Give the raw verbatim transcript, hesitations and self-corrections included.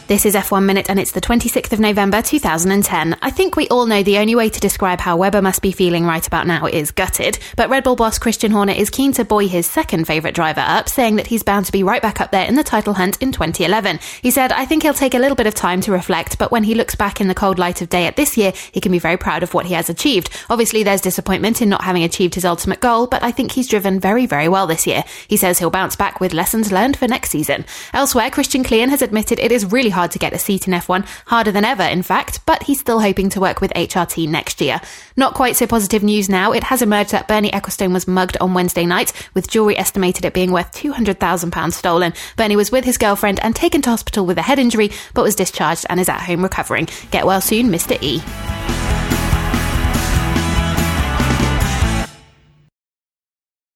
This is F one Minute and it's the twenty-sixth of November two thousand ten. I think we all know the only way to describe how Webber must be feeling right about now is gutted, but Red Bull boss Christian Horner is keen to buoy his second favourite driver up, saying that he's bound to be right back up there in the title hunt in twenty eleven. He said, "I think he'll take a little bit of time to reflect, but when he looks back in the cold light of day at this year, he can be very proud of what he has achieved. Obviously there's disappointment in not having achieved his ultimate goal, but I think he's driven very, very well this year. He says he'll bounce back with lessons learned for next season." Elsewhere, Christian Klein has admitted it is really hard to get a seat in F one, harder than ever in fact, but he's still hoping to work with H R T next year. Not quite so positive news now. It has emerged that Bernie Ecclestone was mugged on Wednesday night, with jewellery estimated at being worth two hundred thousand pounds stolen. Bernie was with his girlfriend and taken to hospital with a head injury, but was discharged and is at home recovering. Get well soon, Mister E.